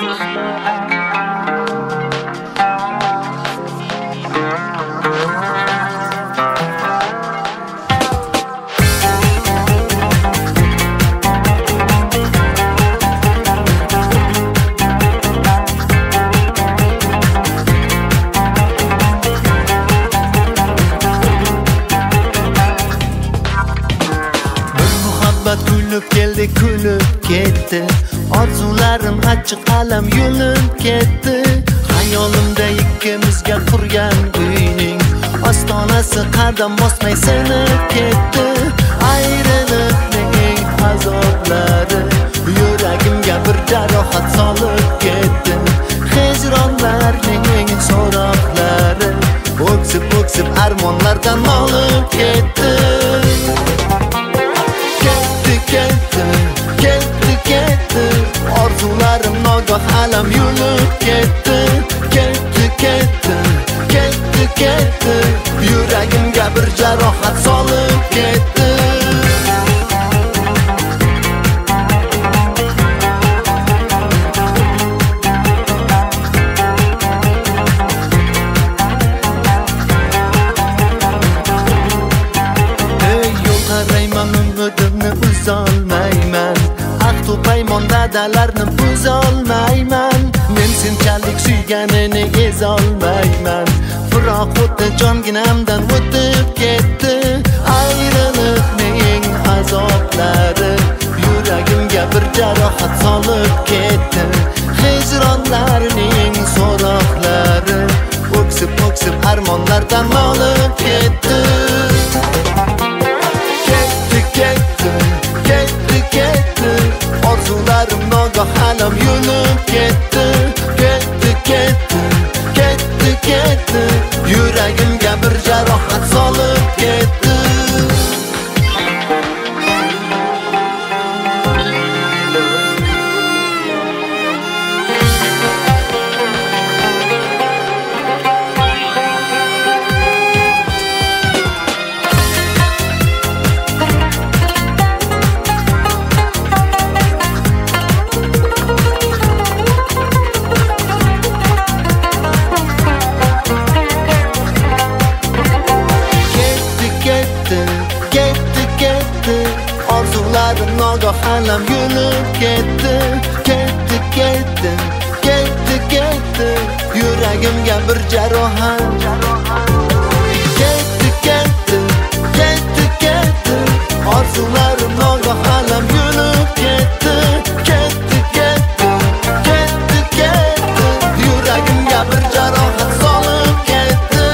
Kulib keldi, kulib ketdi. Orzularim achchiq alam yo'lib ketdi. Hayolimda ikkimizga qurgan uyning ostonasi qadam bosmay sinib ketdi. Ayriliqning azoblari yuragimga bir jarohat solib ketdi. Hijronlarning so'roqlari o'ksib armonlardan olib ketdi. Ketdi, orzularim nogoh alam yo'lib ketdi. Ketdi, yuragimga bir jarohat solib ketdi. Yo'l qarayman, umidimni uzolmayman. Ahdu paymon va'dalarni buzolmayman. Men senchalik suyganini ezolmayman. Biroq o'tdi jonginamdan o'tib ketdi. Ayriliqning azoblari yuragimga bir jarohat solib ketdi. Hijronlarning so'roqlari o'ksib armonlardan olib ketdi. Ketdi, orzularim nogoh alam yo'lib ketdi. Ketdi, yuragimga bir jarohat solib ketdi. Ketdi, orzularim nogoh alam yo'lib ketdi. Ketdi, yuragimga bir jarohat. Ketdi, orzularim nogoh alam yo'lib ketdi. Ketdi, yuragimga bir jarohat solib ketdi.